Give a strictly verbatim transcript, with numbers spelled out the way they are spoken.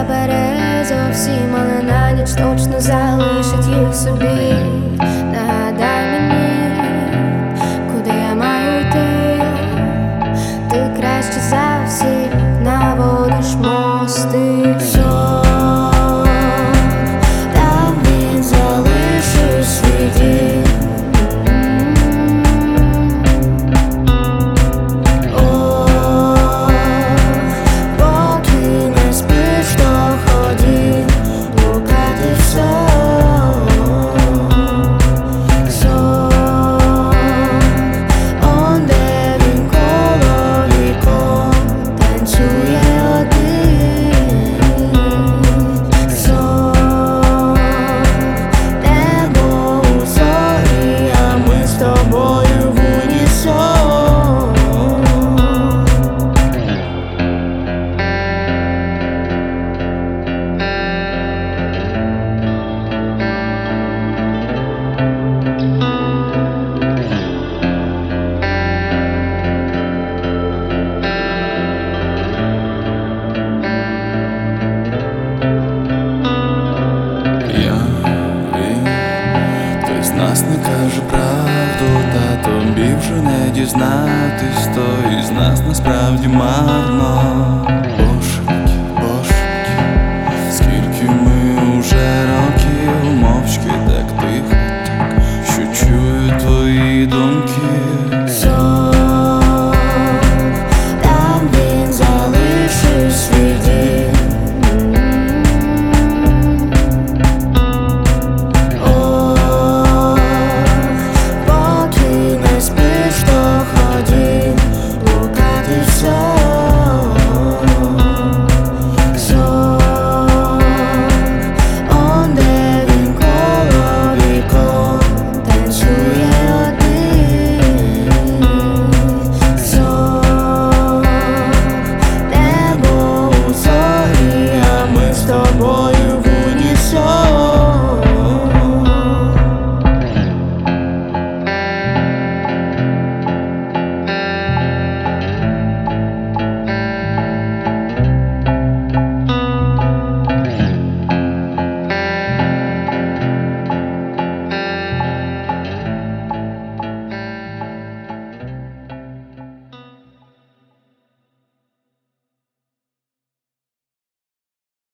забере зовсім, але на ніч точно залишить їх собі. Нагадай мені, куди я маю йти. Ти краще за всіх наводиш мости. Сон, там він залишив свій дім. Нас не каже правду, та тобі вже не дізнатись, то із нас насправді марно.